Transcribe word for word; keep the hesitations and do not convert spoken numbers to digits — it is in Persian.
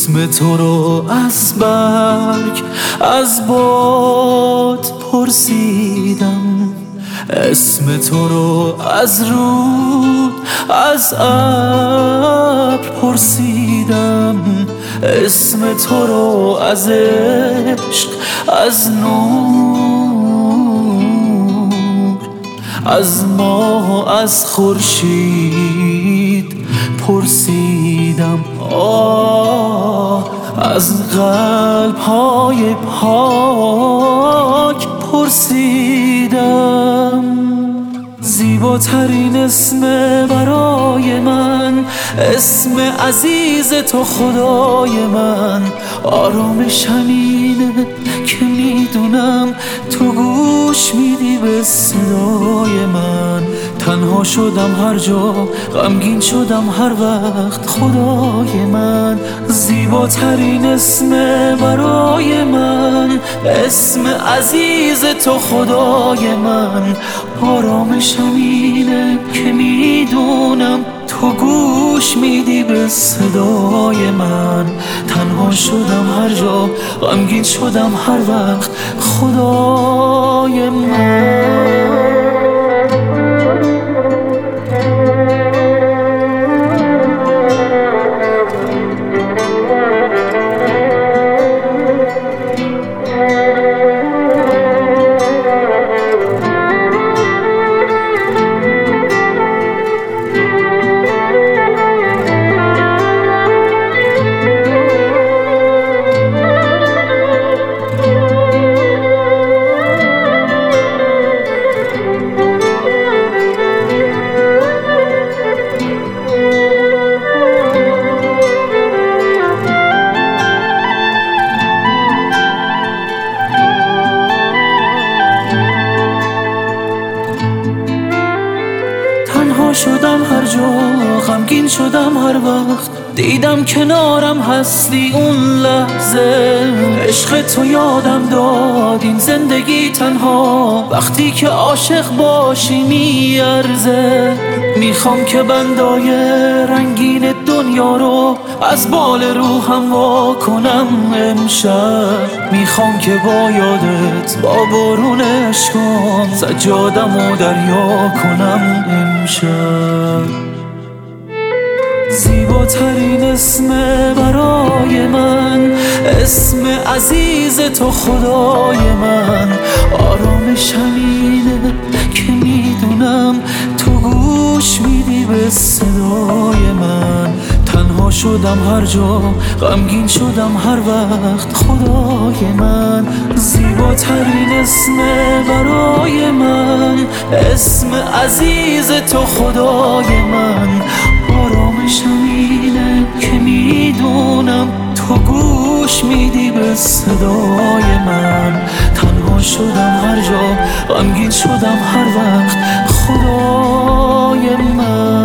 اسم تو رو از برگ از باد پرسیدم، اسم تو رو از رود از ابر پرسیدم، اسم تو رو از عشق از نور از ماه و از خورشید پرسیدم. آه از قلب های پاک پرسیدم. زیباترین اسم برای من، اسم عزیز تو خدای من. آرامش همینه که میدونم تو گوش میدی به صدای من. تنها شدم هر جا، غمگین شدم هر وقت خدای من. زیباترین اسم برای من، اسم عزیز تو خدای من. آرامش همینه که میدونم تو گوش میدی به صدای من. تنها شدم هر جا، غمگین شدم هر وقت خدای من. شدم هر جا، غمگین شدم هر وقت دیدم کنارم هستی اون لحظه. عشق تو یادم داد این زندگی تنها وقتی که عاشق باشی میارزه. میخوام که بندای رنگین دنیا رو از بال روحم وا کنم امشب. میخوام که با یادت با بارون اشکام سجادم و دریا کنم امشب. زیباترین اسم برای من، اسم عزیز تو خدای من. آرامش همینه که میدونم تو گوش میدی به صدای من. تنها شدم هر جا، غمگین شدم هر وقت خدای من. زیباترین اسم برای من، اسم عزیز تو خدای من. آرامش همینه که میدونم تو گوش میدی به صدای من. تنها شدم هر جا، غمگین شدم هر وقت خدای من.